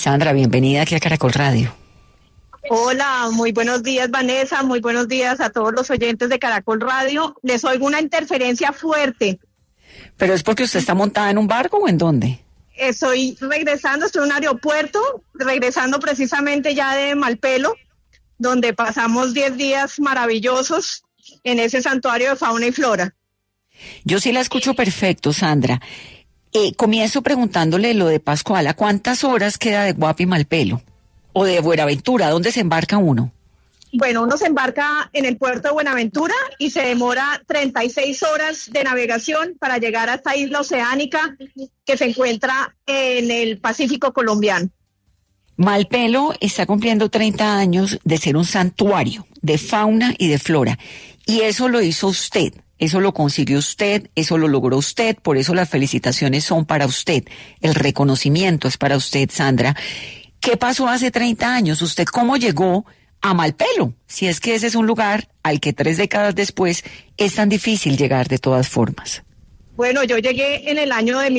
Sandra, bienvenida aquí a Caracol Radio. Hola, muy buenos días, Vanessa, muy buenos días a todos los oyentes de Caracol Radio. Les oigo una interferencia fuerte. ¿Pero es porque usted está montada en un barco o en dónde? Estoy regresando, estoy en un aeropuerto, regresando precisamente ya de Malpelo, donde pasamos 10 días maravillosos en ese santuario de fauna y flora. Yo sí la escucho perfecto, Sandra. Comienzo preguntándole lo de Pascuala. ¿Cuántas horas queda de Guapi Malpelo? ¿O de Buenaventura? ¿Dónde se embarca uno? Bueno, uno se embarca en el puerto de Buenaventura y se demora 36 horas de navegación para llegar a esta isla oceánica que se encuentra en el Pacífico colombiano. Malpelo está cumpliendo 30 años de ser un santuario de fauna y de flora. Y eso lo hizo usted, eso lo consiguió usted, eso lo logró usted, por eso las felicitaciones son para usted. El reconocimiento es para usted, Sandra. ¿Qué pasó hace 30 años? ¿Usted cómo llegó a Malpelo? Si es que ese es un lugar al que 3 décadas después es tan difícil llegar de todas formas. Bueno, yo llegué en el año de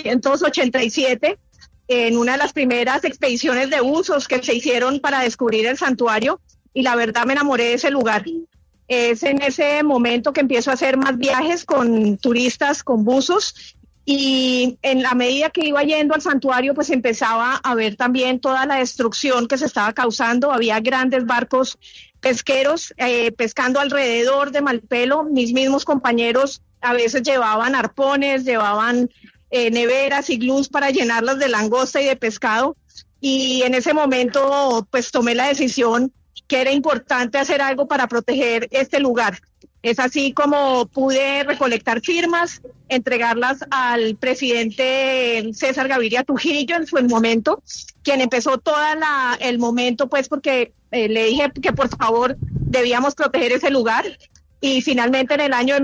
1987 en una de las primeras expediciones de buzos que se hicieron para descubrir el santuario y la verdad me enamoré de ese lugar. Es en ese momento que empiezo a hacer más viajes con turistas, con buzos, y en la medida que iba yendo al santuario pues empezaba a ver también toda la destrucción que se estaba causando. Había grandes barcos pesqueros pescando alrededor de Malpelo. Mis mismos compañeros a veces llevaban arpones, llevaban neveras, iglús para llenarlas de langosta y de pescado, y en ese momento pues tomé la decisión que era importante hacer algo para proteger este lugar. Es así como pude recolectar firmas, entregarlas al presidente César Gaviria Trujillo en su momento, quien empezó el momento pues porque le dije que por favor debíamos proteger ese lugar. Y finalmente en el año de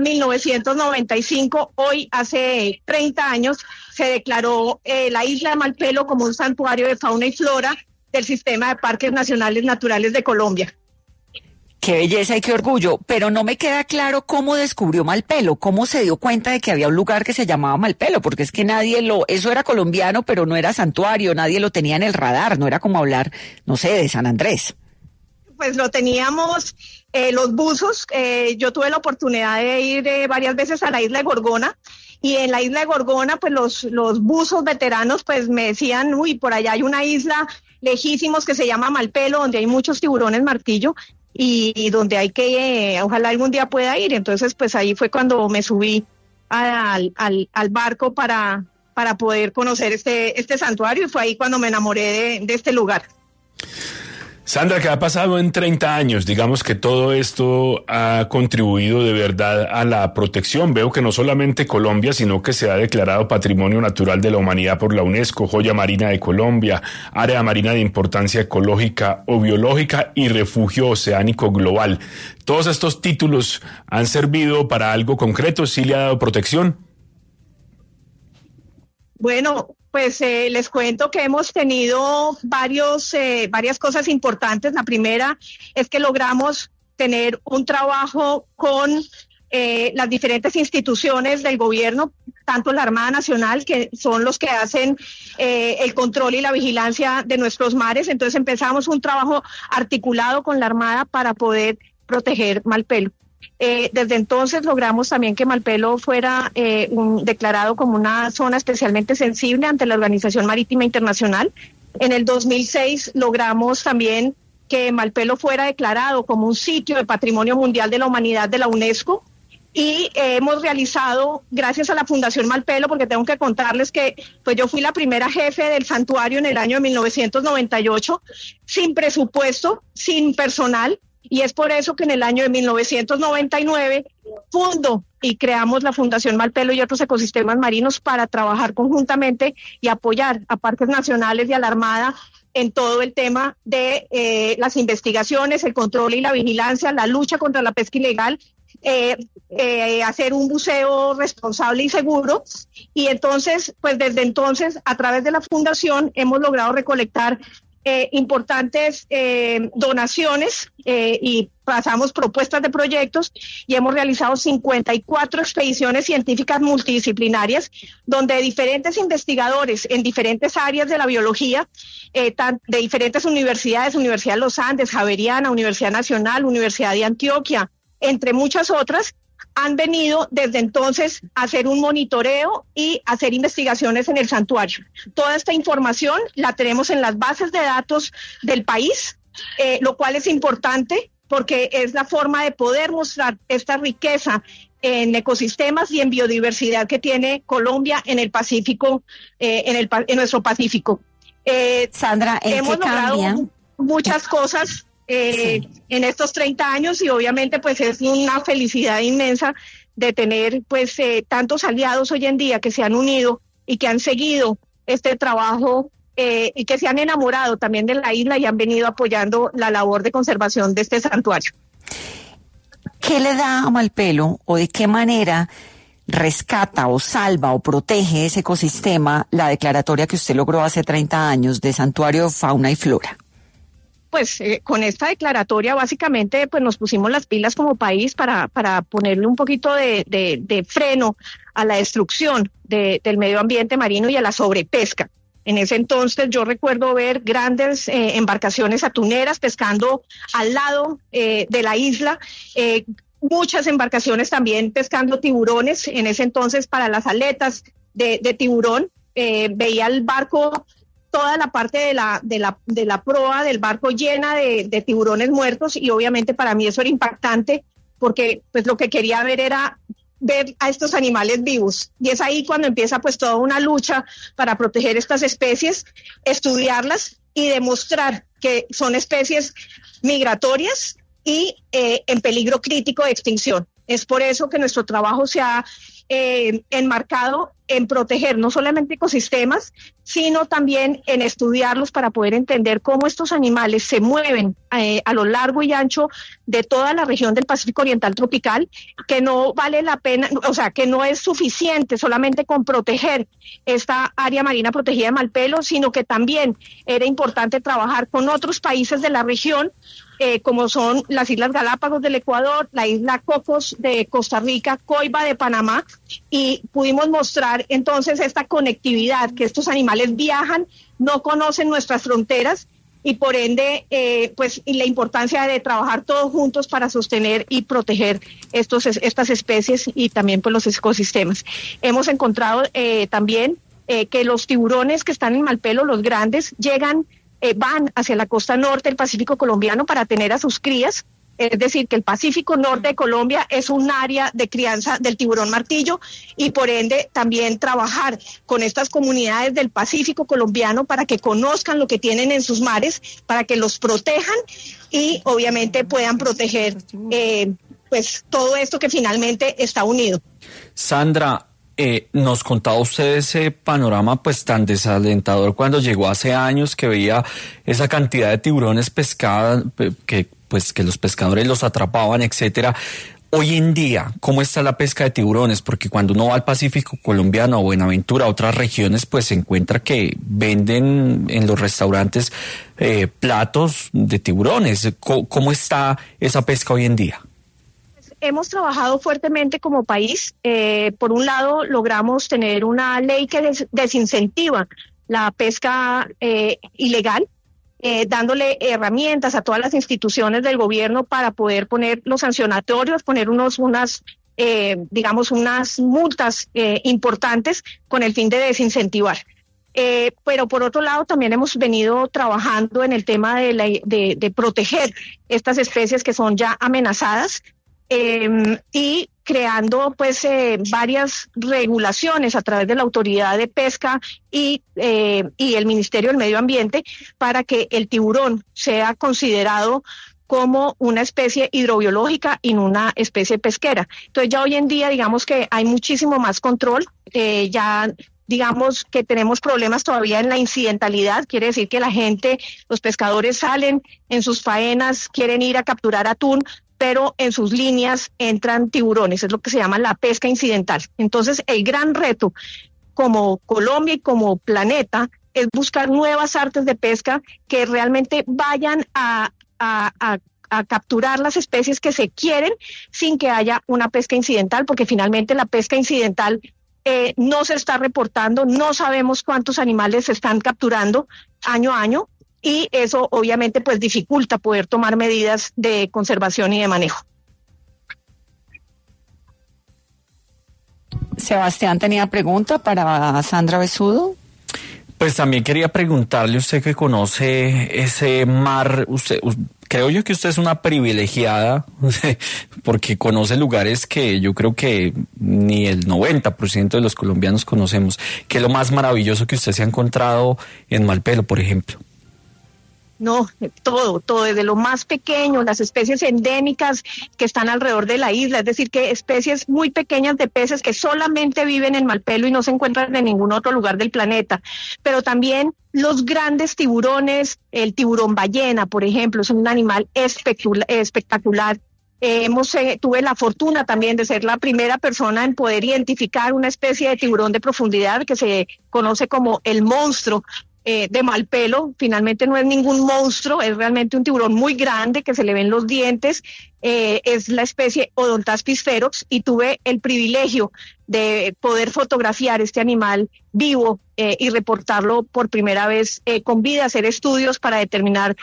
1995, hoy hace 30 años, se declaró la isla de Malpelo como un santuario de fauna y flora del Sistema de Parques Nacionales Naturales de Colombia. Qué belleza y qué orgullo, pero no me queda claro cómo descubrió Malpelo, cómo se dio cuenta de que había un lugar que se llamaba Malpelo, porque es que eso era colombiano, pero no era santuario, nadie lo tenía en el radar, no era como hablar, no sé, de San Andrés. Pues lo teníamos los buzos. Yo tuve la oportunidad de ir varias veces a la isla de Gorgona, y en la isla de Gorgona pues los buzos veteranos pues me decían, uy, por allá hay una isla lejísimos que se llama Malpelo, donde hay muchos tiburones martillo y donde hay que, ojalá algún día pueda ir. Entonces pues ahí fue cuando me subí al barco para poder conocer este santuario, y fue ahí cuando me enamoré de este lugar. Sandra, ¿qué ha pasado en 30 años? Digamos que todo esto ha contribuido de verdad a la protección. Veo que no solamente Colombia, sino que se ha declarado Patrimonio Natural de la Humanidad por la UNESCO, Joya Marina de Colombia, Área Marina de Importancia Ecológica o Biológica y Refugio Oceánico Global. ¿Todos estos títulos han servido para algo concreto? ¿Sí le ha dado protección? Bueno, pues les cuento que hemos tenido varias cosas importantes. La primera es que logramos tener un trabajo con las diferentes instituciones del gobierno, tanto la Armada Nacional, que son los que hacen el control y la vigilancia de nuestros mares. Entonces empezamos un trabajo articulado con la Armada para poder proteger Malpelo. Desde entonces logramos también que Malpelo fuera declarado como una zona especialmente sensible ante la Organización Marítima Internacional. En el 2006 logramos también que Malpelo fuera declarado como un sitio de Patrimonio Mundial de la Humanidad de la UNESCO. Y hemos realizado, gracias a la Fundación Malpelo, porque tengo que contarles que pues yo fui la primera jefe del santuario en el año de 1998, sin presupuesto, sin personal. Y es por eso que en el año de 1999 fundo y creamos la Fundación Malpelo y otros ecosistemas marinos para trabajar conjuntamente y apoyar a parques nacionales y a la Armada en todo el tema de las investigaciones, el control y la vigilancia, la lucha contra la pesca ilegal, hacer un buceo responsable y seguro. Y entonces, pues desde entonces, a través de la Fundación, hemos logrado recolectar importantes donaciones y pasamos propuestas de proyectos y hemos realizado 54 expediciones científicas multidisciplinarias donde diferentes investigadores en diferentes áreas de la biología, de diferentes universidades, Universidad de los Andes, Javeriana, Universidad Nacional, Universidad de Antioquia, entre muchas otras, han venido desde entonces a hacer un monitoreo y hacer investigaciones en el santuario. Toda esta información la tenemos en las bases de datos del país, lo cual es importante porque es la forma de poder mostrar esta riqueza en ecosistemas y en biodiversidad que tiene Colombia en el Pacífico, en nuestro Pacífico. Sandra, hemos logrado muchas cosas en estos 30 años y obviamente pues es una felicidad inmensa de tener pues tantos aliados hoy en día que se han unido y que han seguido este trabajo y que se han enamorado también de la isla y han venido apoyando la labor de conservación de este santuario. ¿Qué le da a Malpelo o de qué manera rescata o salva o protege ese ecosistema la declaratoria que usted logró hace 30 años de Santuario de Fauna y Flora? Pues con esta declaratoria básicamente pues nos pusimos las pilas como país para ponerle un poquito de freno a la destrucción del medio ambiente marino y a la sobrepesca. En ese entonces yo recuerdo ver grandes embarcaciones atuneras pescando al lado de la isla, muchas embarcaciones también pescando tiburones. En ese entonces para las aletas de tiburón veía el barco, toda la parte de la proa del barco llena de tiburones muertos y obviamente para mí eso era impactante porque pues lo que quería ver era ver a estos animales vivos y es ahí cuando empieza pues toda una lucha para proteger estas especies, estudiarlas y demostrar que son especies migratorias y en peligro crítico de extinción. Es por eso que nuestro trabajo se ha enmarcado en proteger no solamente ecosistemas, sino también en estudiarlos para poder entender cómo estos animales se mueven a lo largo y ancho de toda la región del Pacífico Oriental tropical, que no vale la pena, o sea, que no es suficiente solamente con proteger esta área marina protegida de Malpelo, sino que también era importante trabajar con otros países de la región, como son las Islas Galápagos del Ecuador, la isla Cocos de Costa Rica, Coiba de Panamá, y pudimos mostrar entonces esta conectividad, que estos animales viajan, no conocen nuestras fronteras, y por ende, pues y la importancia de trabajar todos juntos para sostener y proteger estas especies y también pues los ecosistemas. Hemos encontrado también que los tiburones que están en Malpelo, los grandes, van hacia la costa norte del Pacífico colombiano para tener a sus crías, es decir, que el Pacífico norte de Colombia es un área de crianza del tiburón martillo y por ende también trabajar con estas comunidades del Pacífico colombiano para que conozcan lo que tienen en sus mares, para que los protejan y obviamente puedan proteger pues todo esto que finalmente está unido. Sandra, nos contaba usted ese panorama pues tan desalentador cuando llegó hace años, que veía esa cantidad de tiburones pescados, que los pescadores los atrapaban, etcétera. Hoy en día, ¿cómo está la pesca de tiburones? Porque cuando uno va al Pacífico colombiano, a Buenaventura, a otras regiones, pues se encuentra que venden en los restaurantes platos de tiburones. ¿Cómo está esa pesca hoy en día? Hemos trabajado fuertemente como país. Por un lado, logramos tener una ley que desincentiva la pesca ilegal, dándole herramientas a todas las instituciones del gobierno para poder poner los sancionatorios, poner unas multas importantes con el fin de desincentivar. Pero por otro lado también hemos venido trabajando en el tema de proteger estas especies que son ya amenazadas, y creando pues varias regulaciones a través de la Autoridad de Pesca y el Ministerio del Medio Ambiente para que el tiburón sea considerado como una especie hidrobiológica y no una especie pesquera. Entonces ya hoy en día digamos que hay muchísimo más control, ya digamos que tenemos problemas todavía en la incidentalidad, quiere decir que la gente, los pescadores salen en sus faenas, quieren ir a capturar atún, pero en sus líneas entran tiburones, es lo que se llama la pesca incidental. Entonces, el gran reto como Colombia y como planeta es buscar nuevas artes de pesca que realmente vayan a capturar las especies que se quieren sin que haya una pesca incidental, porque finalmente la pesca incidental no se está reportando, no sabemos cuántos animales se están capturando año a año, y eso obviamente pues dificulta poder tomar medidas de conservación y de manejo. Sebastián tenía pregunta para Sandra Besudo. Pues también quería preguntarle, usted que conoce ese mar, creo yo que usted es una privilegiada, porque conoce lugares que yo creo que ni el 90% de los colombianos conocemos. ¿Qué es lo más maravilloso que usted se ha encontrado en Malpelo, por ejemplo? No, todo, desde lo más pequeño, las especies endémicas que están alrededor de la isla, es decir, que especies muy pequeñas de peces que solamente viven en Malpelo y no se encuentran en ningún otro lugar del planeta, pero también los grandes tiburones, el tiburón ballena, por ejemplo, es un animal espectacular. Tuve la fortuna también de ser la primera persona en poder identificar una especie de tiburón de profundidad que se conoce como el monstruo de Malpelo. Finalmente no es ningún monstruo, es realmente un tiburón muy grande que se le ven los dientes, es la especie Odontaspis ferox, y tuve el privilegio de poder fotografiar este animal vivo y reportarlo por primera vez con vida, hacer estudios para determinar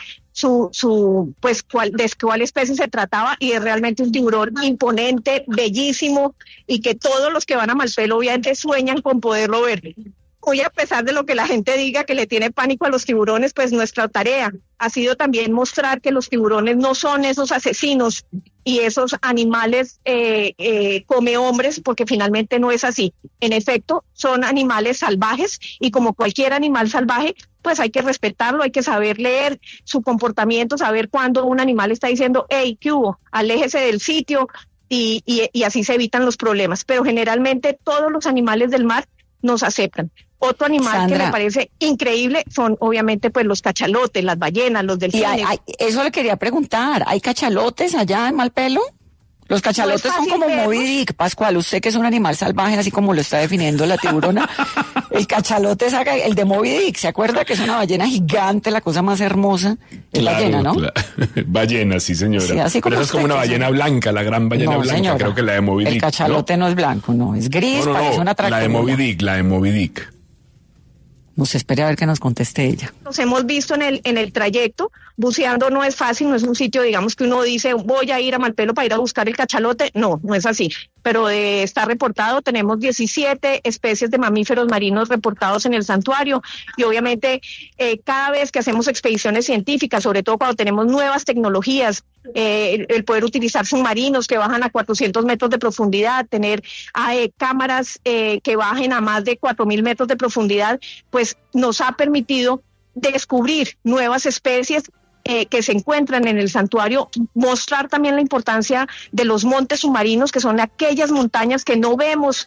de cuál especie se trataba, y es realmente un tiburón imponente, bellísimo, y que todos los que van a Malpelo obviamente sueñan con poderlo ver. Hoy, a pesar de lo que la gente diga que le tiene pánico a los tiburones, pues nuestra tarea ha sido también mostrar que los tiburones no son esos asesinos y esos animales come hombres, porque finalmente no es así. En efecto, son animales salvajes, y como cualquier animal salvaje, pues hay que respetarlo, hay que saber leer su comportamiento, saber cuándo un animal está diciendo, hey, ¿qué hubo? Aléjese del sitio, y así se evitan los problemas. Pero generalmente todos los animales del mar nos aceptan. Otro animal, Sandra, que me parece increíble son obviamente pues los cachalotes, las ballenas, los delfines. Eso le quería preguntar, ¿hay cachalotes allá en Malpelo? Los cachalotes son como Moby Dick, Pascual, usted que es un animal salvaje, así como lo está definiendo la tiburona. El cachalote es el de Moby Dick, ¿se acuerda que es una ballena gigante, la cosa más hermosa? Es claro, ballena, ¿no? Ballena, sí, señora. Sí, así como pero esa es como una ballena blanca, la gran ballena blanca, señora, creo que la de Moby Dick. El cachalote no es blanco, no, es gris, parece una tractomula. La de Moby Dick. Nos espere a ver que nos conteste ella. Nos hemos visto en el trayecto. Buceando no es fácil, no es un sitio, digamos, que uno dice, voy a ir a Malpelo para ir a buscar el cachalote. No es así. Pero está reportado, tenemos 17 especies de mamíferos marinos reportados en el santuario, y obviamente cada vez que hacemos expediciones científicas, sobre todo cuando tenemos nuevas tecnologías, el poder utilizar submarinos que bajan a 400 metros de profundidad, tener cámaras que bajen a más de 4.000 metros de profundidad, pues nos ha permitido descubrir nuevas especies que se encuentran en el santuario, mostrar también la importancia de los montes submarinos, que son aquellas montañas que no vemos,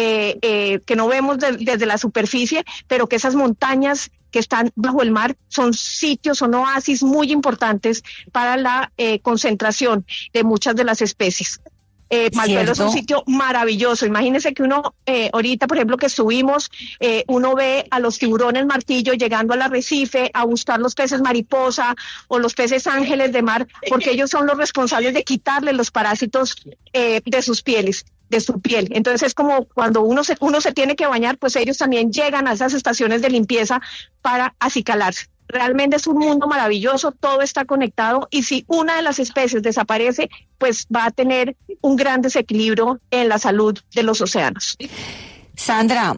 desde la superficie, pero que esas montañas que están bajo el mar son sitios, son oasis muy importantes para la concentración de muchas de las especies. Malpelo es un sitio maravilloso. Imagínense que uno, ahorita, por ejemplo, que subimos, uno ve a los tiburones martillo llegando al arrecife a buscar los peces mariposa o los peces ángeles de mar, porque ellos son los responsables de quitarle los parásitos de sus pieles, de su piel. Entonces es como cuando uno se tiene que bañar, pues ellos también llegan a esas estaciones de limpieza para acicalarse. Realmente es un mundo maravilloso, todo está conectado, y si una de las especies desaparece, pues va a tener un gran desequilibrio en la salud de los océanos. Sandra,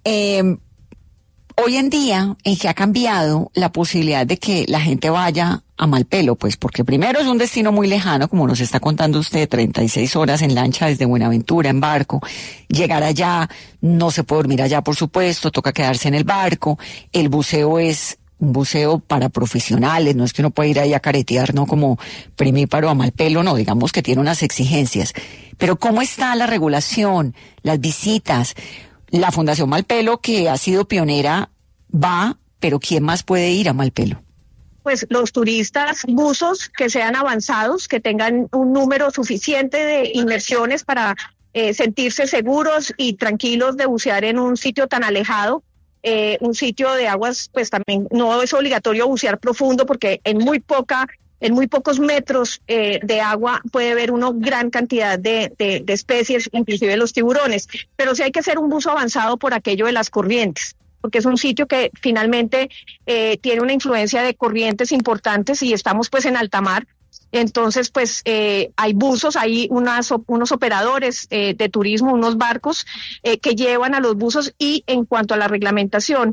hoy en día, ¿en qué ha cambiado la posibilidad de que la gente vaya a Malpelo? Pues porque primero es un destino muy lejano, como nos está contando usted, 36 horas en lancha desde Buenaventura, en barco. Llegar allá, no se puede dormir allá, por supuesto, toca quedarse en el barco. El buceo es un buceo para profesionales, no es que uno pueda ir ahí a caretear, no como primíparo a Malpelo, no, digamos que tiene unas exigencias. Pero ¿cómo está la regulación, las visitas? La Fundación Malpelo, que ha sido pionera, va, pero ¿quién más puede ir a Malpelo? Pues los turistas buzos que sean avanzados, que tengan un número suficiente de inmersiones para sentirse seguros y tranquilos de bucear en un sitio tan alejado. un sitio de aguas, pues también no es obligatorio bucear profundo porque en muy pocos metros de agua puede haber una gran cantidad de especies, inclusive los tiburones, pero sí hay que hacer un buzo avanzado por aquello de las corrientes, porque es un sitio que finalmente tiene una influencia de corrientes importantes y estamos pues en alta mar. Entonces, pues hay buzos, hay unos operadores de turismo, unos barcos que llevan a los buzos, y en cuanto a la reglamentación,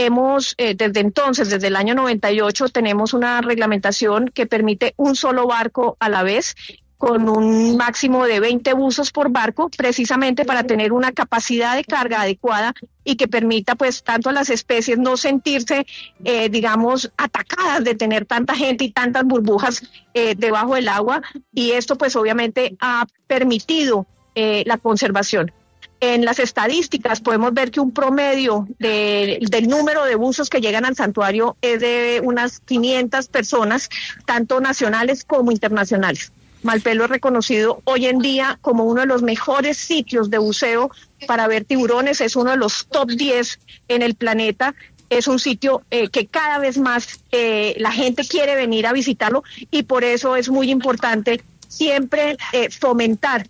desde el año 98 tenemos una reglamentación que permite un solo barco a la vez, con un máximo de 20 buzos por barco, precisamente para tener una capacidad de carga adecuada y que permita pues tanto a las especies no sentirse, digamos, atacadas de tener tanta gente y tantas burbujas debajo del agua, y esto pues obviamente ha permitido la conservación. En las estadísticas podemos ver que un promedio del número de buzos que llegan al santuario es de unas 500 personas, tanto nacionales como internacionales. Malpelo es reconocido hoy en día como uno de los mejores sitios de buceo para ver tiburones, es uno de los top 10 en el planeta. Es un sitio que cada vez más la gente quiere venir a visitarlo, y por eso es muy importante siempre fomentar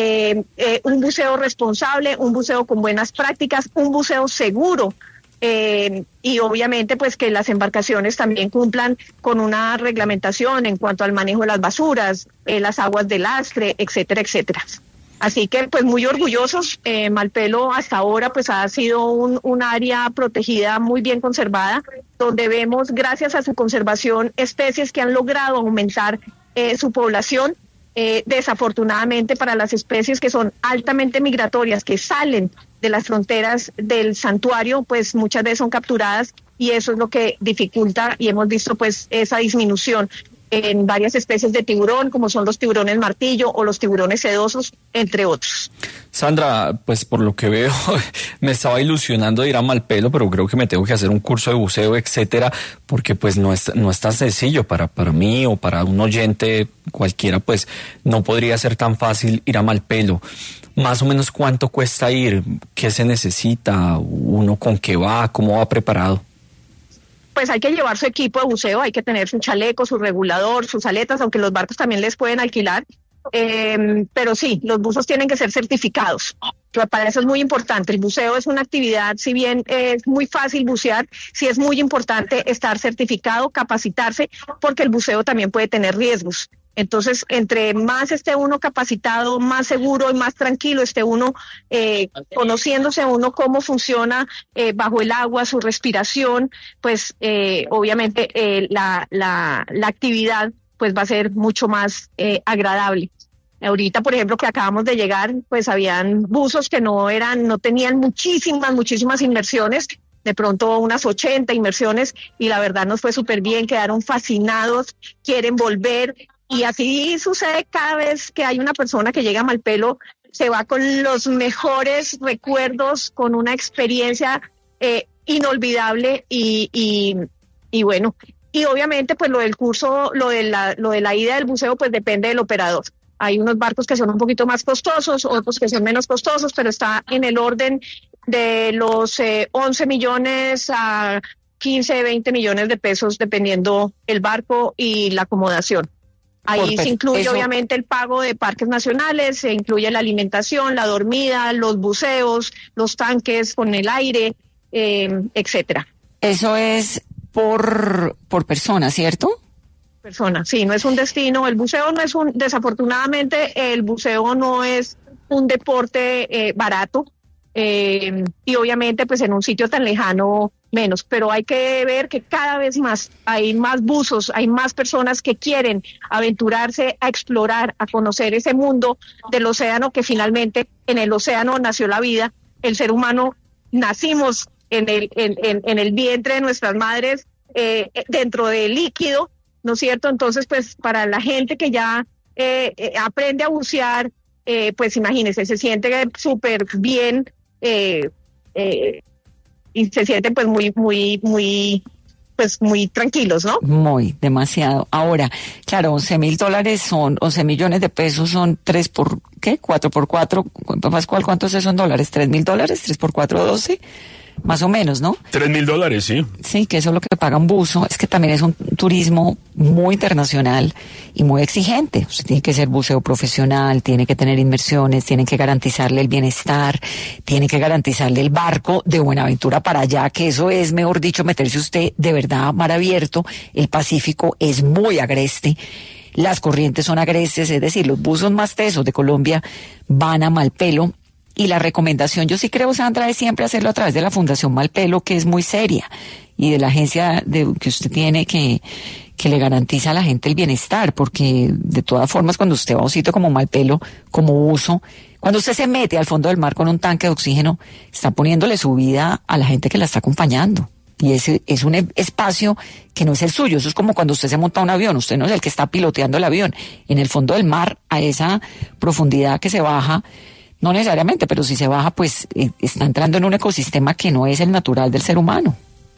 un buceo responsable, un buceo con buenas prácticas, un buceo seguro. Y obviamente pues que las embarcaciones también cumplan con una reglamentación en cuanto al manejo de las basuras, las aguas de lastre, etcétera, etcétera. Así que pues muy orgullosos. Malpelo hasta ahora pues ha sido un área protegida muy bien conservada, donde vemos, gracias a su conservación, especies que han logrado aumentar su población. Desafortunadamente, para las especies que son altamente migratorias, que salen de las fronteras del santuario, pues muchas veces son capturadas, y eso es lo que dificulta, y hemos visto pues esa disminución en varias especies de tiburón, como son los tiburones martillo o los tiburones sedosos, entre otros. Sandra, pues por lo que veo, me estaba ilusionando de ir a Malpelo, pero creo que me tengo que hacer un curso de buceo, etcétera, porque pues no es tan sencillo para mí o para un oyente cualquiera, pues no podría ser tan fácil ir a Malpelo. Más o menos, ¿cuánto cuesta ir? ¿Qué se necesita? ¿Uno con qué va? ¿Cómo va preparado? Pues hay que llevar su equipo de buceo, hay que tener su chaleco, su regulador, sus aletas, aunque los barcos también les pueden alquilar. Pero sí, los buzos tienen que ser certificados. Para eso es muy importante. El buceo es una actividad, si bien es muy fácil bucear, sí es muy importante estar certificado, capacitarse, porque el buceo también puede tener riesgos. Entonces, entre más esté uno capacitado, más seguro y más tranquilo esté uno, conociéndose uno cómo funciona bajo el agua, su respiración, pues obviamente la actividad pues va a ser mucho más agradable. Ahorita, por ejemplo, que acabamos de llegar, pues habían buzos que no tenían muchísimas inmersiones, de pronto unas 80 inmersiones, y la verdad nos fue súper bien, quedaron fascinados, quieren volver. Y así sucede cada vez que hay una persona que llega a Malpelo, se va con los mejores recuerdos, con una experiencia inolvidable, y bueno, y obviamente pues lo del curso, lo de la ida del buceo, pues depende del operador. Hay unos barcos que son un poquito más costosos, otros que son menos costosos, pero está en el orden de los 11 millones a 15, 20 millones de pesos, dependiendo el barco y la acomodación. Ahí se incluye obviamente el pago de parques nacionales, se incluye la alimentación, la dormida, los buceos, los tanques con el aire, etcétera. Eso es por persona, ¿cierto? Persona, sí, no es un destino. El buceo no es desafortunadamente, el buceo no es un deporte barato, y obviamente pues en un sitio tan lejano menos, pero hay que ver que cada vez más hay más buzos, hay más personas que quieren aventurarse a explorar, a conocer ese mundo del océano, que finalmente en el océano nació la vida. El ser humano nacimos en el vientre de nuestras madres, dentro del líquido, ¿no es cierto? Entonces, pues para la gente que ya aprende a bucear, pues imagínense, se siente súper bien, y se sienten pues muy tranquilos, ¿no? Muy, demasiado. Ahora, claro, $11 millones de pesos son 4 por 4, Pascual, ¿cuántos son dólares? $3,000, 3 por 4, 12. más o menos, ¿no? $3.000, sí. Sí, que eso es lo que paga un buzo. Es que también es un turismo muy internacional y muy exigente. Usted tiene que ser buceo profesional, tiene que tener inmersiones, tiene que garantizarle el bienestar, tiene que garantizarle el barco de Buenaventura para allá, que eso es, mejor dicho, meterse usted de verdad mar abierto. El Pacífico es muy agreste. Las corrientes son agrestes, es decir, los buzos más tesos de Colombia van a Malpelo. Y la recomendación, yo sí creo, Sandra, es siempre hacerlo a través de la Fundación Malpelo, que es muy seria, y de la agencia que usted tiene que le garantiza a la gente el bienestar, porque de todas formas cuando usted va a un sitio como Malpelo, como buzo, cuando usted se mete al fondo del mar con un tanque de oxígeno, está poniéndole su vida a la gente que la está acompañando. Y ese es un espacio que no es el suyo. Eso es como cuando usted se monta a un avión. Usted no es el que está piloteando el avión. En el fondo del mar, a esa profundidad que se baja, no necesariamente, pero si se baja, pues está entrando en un ecosistema que no es el natural del ser humano.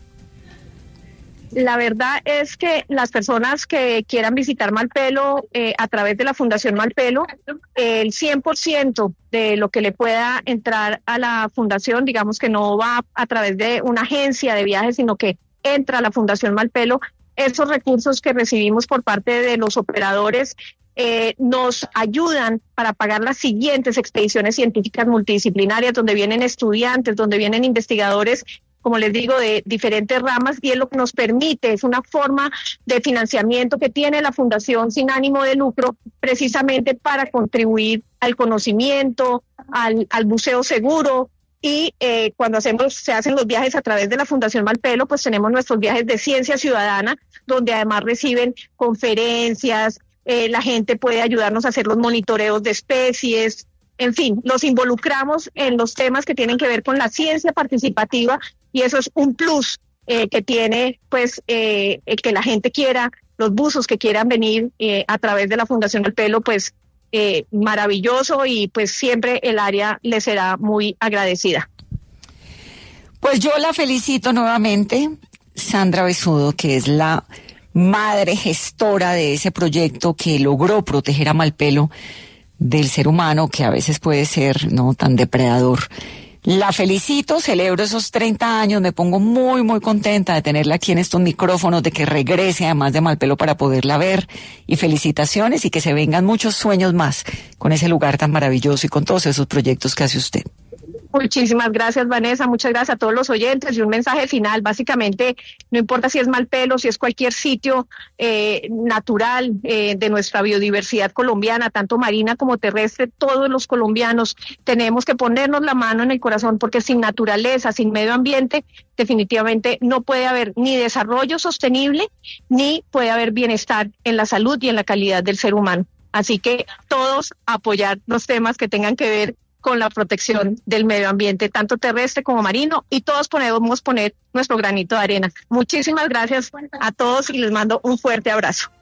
La verdad es que las personas que quieran visitar Malpelo a través de la Fundación Malpelo, el 100% de lo que le pueda entrar a la fundación, digamos que no va a través de una agencia de viajes, sino que entra a la Fundación Malpelo, esos recursos que recibimos por parte de los operadores nos ayudan para pagar las siguientes expediciones científicas multidisciplinarias, donde vienen estudiantes, donde vienen investigadores, como les digo, de diferentes ramas, y es lo que nos permite, es una forma de financiamiento que tiene la Fundación sin ánimo de lucro, precisamente para contribuir al conocimiento, al buceo seguro. Y cuando se hacen los viajes a través de la Fundación Malpelo, pues tenemos nuestros viajes de ciencia ciudadana, donde además reciben conferencias, la gente puede ayudarnos a hacer los monitoreos de especies, en fin, los involucramos en los temas que tienen que ver con la ciencia participativa, y eso es un plus que tiene pues que la gente quiera, los buzos que quieran venir a través de la Fundación Malpelo, pues maravilloso, y pues siempre el área le será muy agradecida. Pues yo la felicito nuevamente, Sandra Besudo, que es la madre gestora de ese proyecto que logró proteger a Malpelo del ser humano, que a veces puede ser no tan depredador. La felicito, celebro esos 30 años, me pongo muy, muy contenta de tenerla aquí en estos micrófonos, de que regrese además de Malpelo para poderla ver, y felicitaciones, y que se vengan muchos sueños más con ese lugar tan maravilloso y con todos esos proyectos que hace usted. Muchísimas gracias, Vanessa, muchas gracias a todos los oyentes, y un mensaje final, básicamente, no importa si es Malpelo, si es cualquier sitio natural de nuestra biodiversidad colombiana, tanto marina como terrestre, todos los colombianos tenemos que ponernos la mano en el corazón, porque sin naturaleza, sin medio ambiente, definitivamente no puede haber ni desarrollo sostenible, ni puede haber bienestar en la salud y en la calidad del ser humano. Así que todos apoyar los temas que tengan que ver con la protección del medio ambiente, tanto terrestre como marino, y todos podemos poner nuestro granito de arena. Muchísimas gracias a todos y les mando un fuerte abrazo.